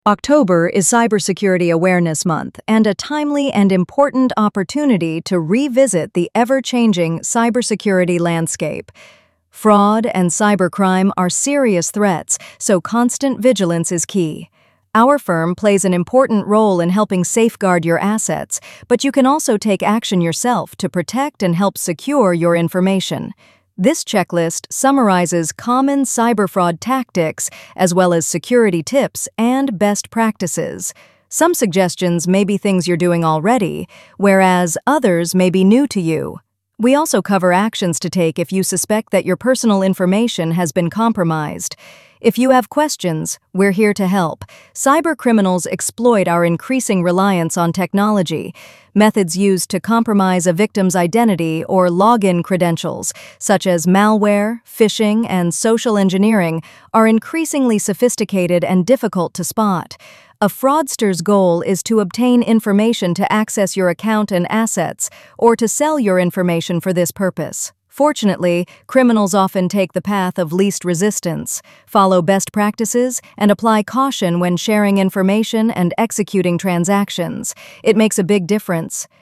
October is Cybersecurity Awareness Month and a timely and important opportunity to revisit the ever-changing cybersecurity landscape. Fraud and cybercrime are serious threats, so constant vigilance is key. Our firm plays an important role in helping safeguard your assets, but you can also take action yourself to protect and help secure your information. This checklist summarizes common cyber fraud tactics as well as security tips and best practices. Some suggestions may be things you're doing already, whereas others may be new to you. We also cover actions to take if you suspect that your personal information has been compromised. If you have questions, we're here to help. Cybercriminals exploit our increasing reliance on technology. Methods used to compromise a victim's identity or login credentials, such as malware, phishing, and social engineering, are increasingly sophisticated and difficult to spot. A fraudster's goal is to obtain information to access your account and assets, or to sell your information for this purpose. Fortunately, criminals often take the path of least resistance, follow best practices, and apply caution when sharing information and executing transactions. It makes a big difference.